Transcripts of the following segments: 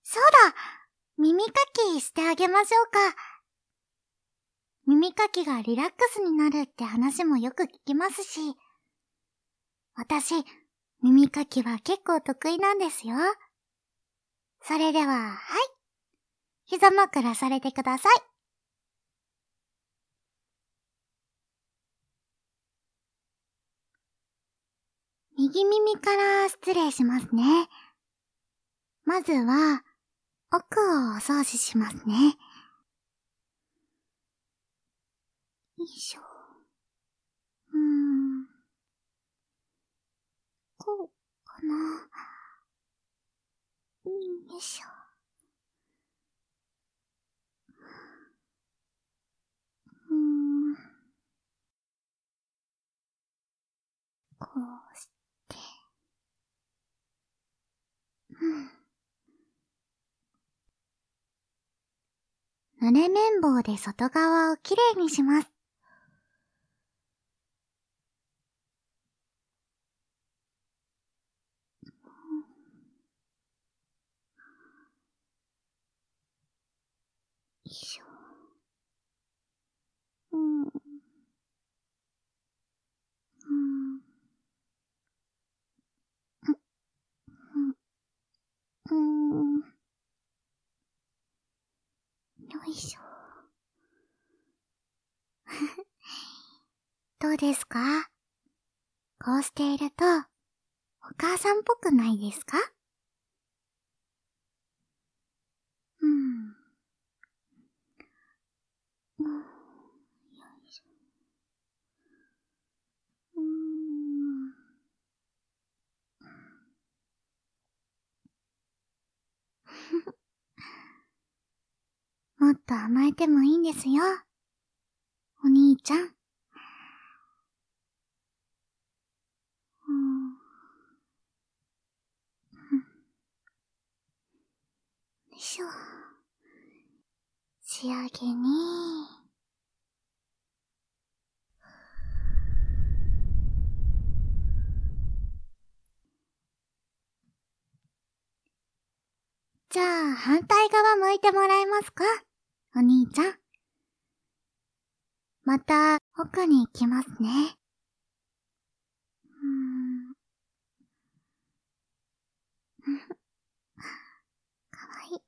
そうだ、耳かきしてあげましょうか。耳かきがリラックスになるって話もよく聞きますし、私、耳かきは結構得意なんですよ。それでは、はい。膝枕されてください。右耳から失礼しますね。まずは、奥をお掃除しますね。よいしょ。こうかな。よいしょ。こうして。濡れ綿棒で外側をきれいにします。よいしょ。よいしょ。どうですか？こうしていると、お母さんっぽくないですか？よいしょ。もっと甘えてもいいんですよ。お兄ちゃん。よいしょ。仕上げに。じゃあ、反対側向いてもらえますか？お兄ちゃん。また、奥に行きますね。かわいい。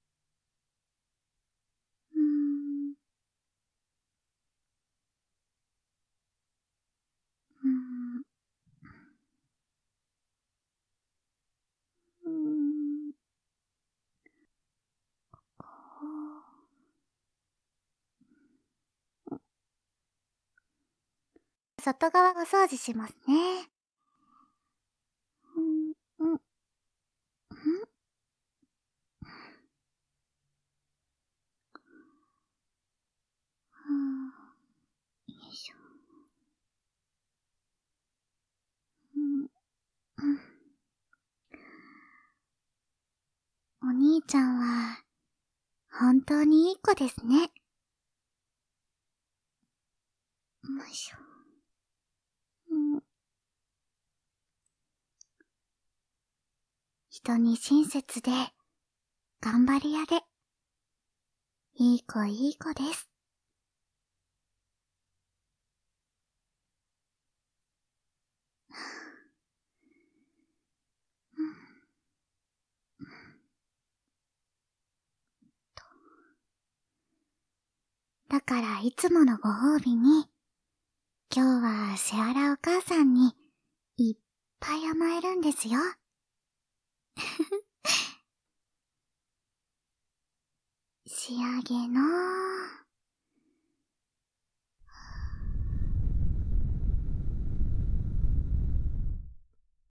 外側を掃除しますね。よいしょ。お兄ちゃんは、本当にいい子ですね。よいしょ。人に親切で、頑張り屋で、いい子いい子です。だからいつものご褒美に、今日はシアラお母さんにいっぱい甘えるんですよ。仕上げの